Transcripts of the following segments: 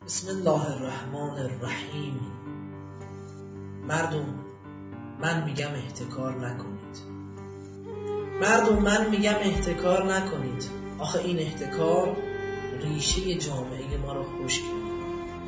بسم الله الرحمن الرحیم. مردم من میگم احتکار نکنید. احتکار نکنید. آخه این احتکار ریشه جامعه ما رو خشک می‌کنه.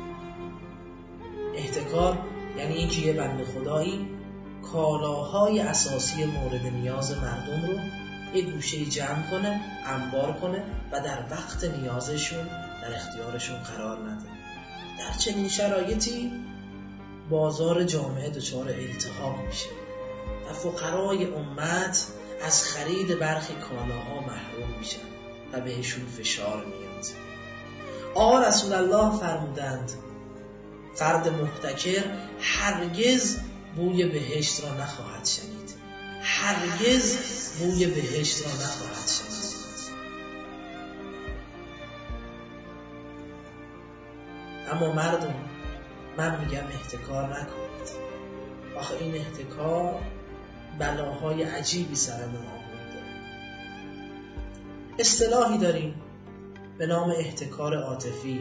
احتکار یعنی اینکه یه بنده خدایی کالاهای اساسی مورد نیاز مردم رو یه گوشه جمع کنه، انبار کنه و در وقت نیازشون در اختیارشون قرار نده. در چنین شرایطی بازار جامعه دچار التهاب میشه و فقرای امت از خرید برخی کالاها محروم میشن و بهشون فشار میاد. آقا رسول الله فرمودند فرد محتکر هرگز بوی بهشت را نخواهد شنید. اما مردم من میگم احتکار نکنید. آخه این احتکار بلاهای عجیبی سرمون آورده. اصطلاحی داریم به نام احتکار عاطفی،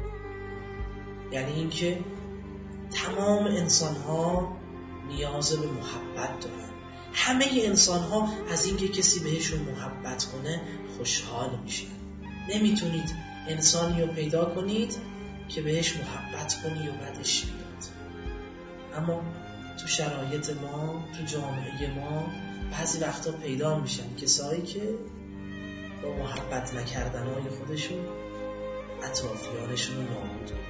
یعنی اینکه تمام انسان‌ها نیاز به محبت دارن. همه انسان‌ها از اینکه کسی بهشون محبت کنه خوشحال میشن. نمیتونید انسانی رو پیدا کنید که بهش محبت کنی و بدش بیاد. اما تو شرایط ما، تو جامعه ما بعضی وقتا پیدا میشن کسایی که با محبت نکردنهای خودشون اطرافیانشون رو نابود کنن.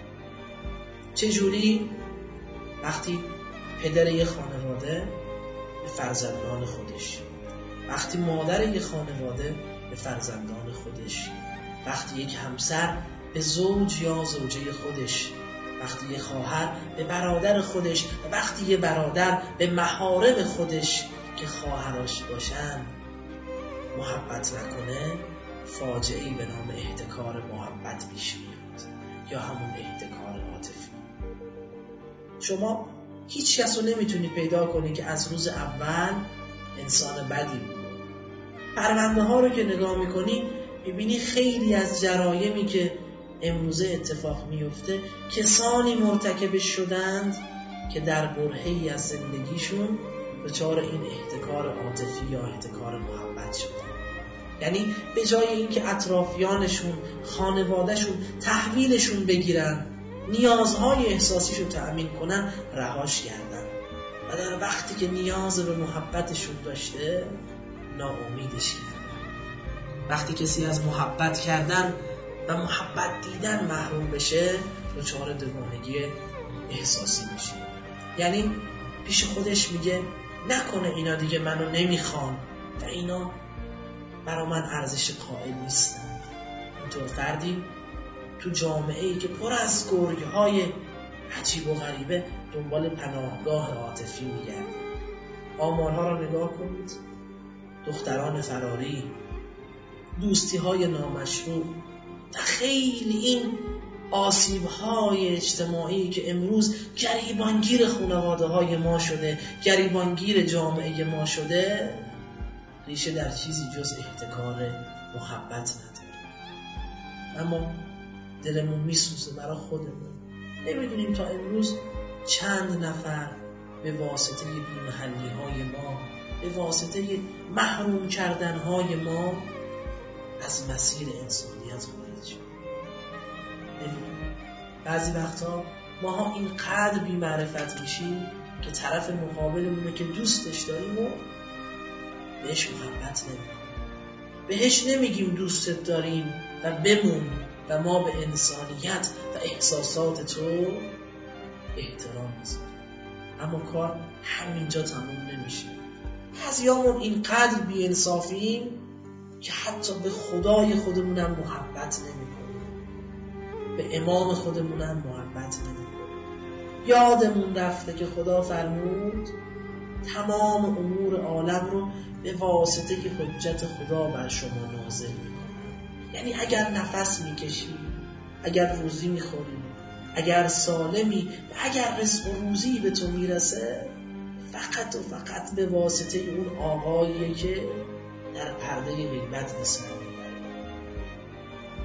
چجوری؟ وقتی پدر یه خانواده به فرزندان خودش، وقتی مادر یه خانواده به فرزندان خودش، وقتی یک همسر به زوج یا زوجه خودش، وقتی یه خواهر به برادر خودش و وقتی یه برادر به محارم خودش که خواهرش باشن محبت نکنه، فاجعه‌ای به نام احتکار محبت پیش میاد یا همون احتکار عاطفی. شما هیچ کس رو نمیتونی پیدا کنی که از روز اول انسان بدی بود. پرونده ها رو که نگاه میکنی میبینی خیلی از جرایمی که امروزه اتفاق میفته کسانی مرتکب شدند که در برهه‌ای از زندگیشون دچار این احتکار عاطفی یا احتکار محبت شدند. یعنی به جای اینکه اطرافیانشون، خانوادهشون تحویلشون بگیرن، نیازهای احساسیشو تأمین کنن، رهاش کردن و در وقتی که نیاز به محبتشون داشته ناامیدش کردن. وقتی کسی از محبت کردن و محبت دیدن محروم بشه دچار دوگانگی احساسی میشه. یعنی پیش خودش میگه نکنه اینا دیگه منو نمیخوان و اینا برا من ارزش قائل نیستن. اینطور فردی تو جامعه‌ای که پر از گرگ‌های عجیب و غریبه دنبال پناهگاه عاطفی میگرده. آمارها را نگاه کنید. دختران فراری، دوستی‌های نامشروع و خیلی این آسیب‌های اجتماعی که امروز گریبانگیر خانواده‌های ما شده، گریبانگیر جامعه ما شده، ریشه در چیزی جز احتکار محبت نداره. اما دلمون میسوزه برای خودمون. نمیدونیم تا امروز چند نفر به واسطه بی‌محلی‌های ما، به واسطه محروم کردن‌های ما از مسیر انسانیت خارج شد. بعضی وقتا ماها اینقدر بی‌معرفت میشیم که طرف مقابلمون که دوستش داریم و بهش محبت نمی‌کنیم. بهش نمیگیم دوستت داریم و بمون و ما به انسانیت و احساسات تو احترام میذاریم. اما کار همینجا تموم نمیشه. بعضیامون اینقدر بی‌انصافیم که حتی به خدای خودمونم محبت نمی‌کنیم، به امام خودمونم محبت نمی‌کنیم. یادمون رفته که خدا فرمود تمام امور عالم رو به واسطه که حجت خدا بر شما نازل می‌کنه. یعنی اگر نفس می‌کشی، اگر روزی می‌خوری، اگر سالمی، اگر رزق و روزی به تو میرسه، فقط و فقط به واسطه اون آقاییه که در پرده غیبت اسم میبره.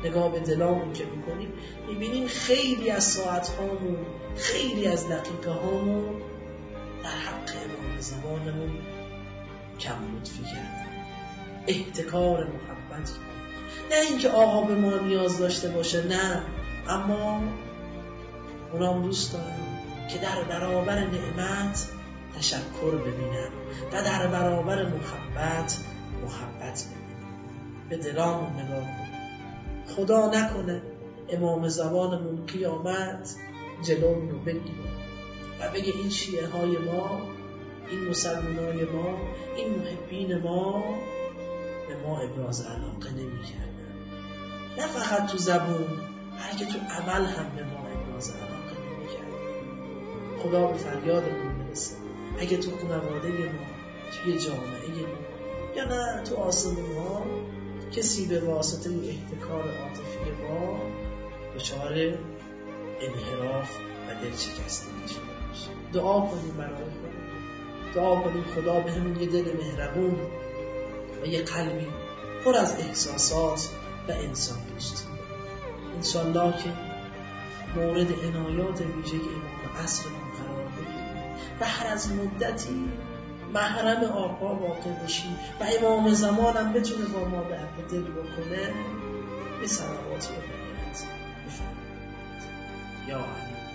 نگاه به دلامون که میکنیم میبینیم خیلی از ساعتهامون، خیلی از دقیقه هامون در حق امام زمانمون کم لطفی کردیم، احتکار محبت. نه اینکه آقا به ما نیاز داشته باشه، نه، اما اونام دوست دارن که در برابر نعمت تشکر ببینن و در برابر محبت ببینن. به دلامون نگاه کنیم. خدا نکنه امام زمانمون قیامت جلومون رو بگیره و بگه این شیعه های ما، این مسلمانای ما، این محبین ما به ما ابراز علاقه نمی کردن. نه فقط تو زبون، بلکه تو عمل هم به ما ابراز علاقه نمی کردن. خدا به فریادمون برسه. اگه تو خانواده ما، توی جامعه ما، یا نه تو آسمون ها کسی به واسطه احتکار عاطفی ما دچار انحراف و دلشکستگی شده باشه. دعا کنیم برای خدا، دعا کنیم خدا به همون یه دل مهربون و یه قلبی پر از احساسات و انسان دوستی. انشالله که مورد عنایات ویژه امام عصرمون قرار بگیریم و هر از مدتی محرم آقا واقع بشیم و امام زمانم بتونه با ما درد دل بکنه. به صلواتی رو بگیرد. بفرمایید. یا علی.